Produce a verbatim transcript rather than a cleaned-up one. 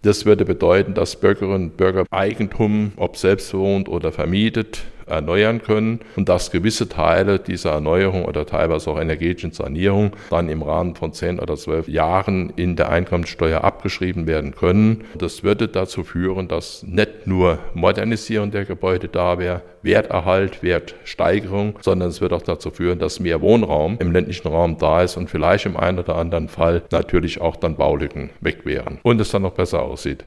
Das würde bedeuten, dass Bürgerinnen und Bürger Eigentum, ob selbst bewohnt oder vermietet, erneuern können und dass gewisse Teile dieser Erneuerung oder teilweise auch energetischen Sanierung dann im Rahmen von zehn oder zwölf Jahren in der Einkommensteuer abgeschrieben werden können. Das würde dazu führen, dass nicht nur Modernisierung der Gebäude da wäre, Werterhalt, Wertsteigerung, sondern es wird auch dazu führen, dass mehr Wohnraum im ländlichen Raum da ist und vielleicht im einen oder anderen Fall natürlich auch dann Baulücken weg wären und es dann noch besser aussieht.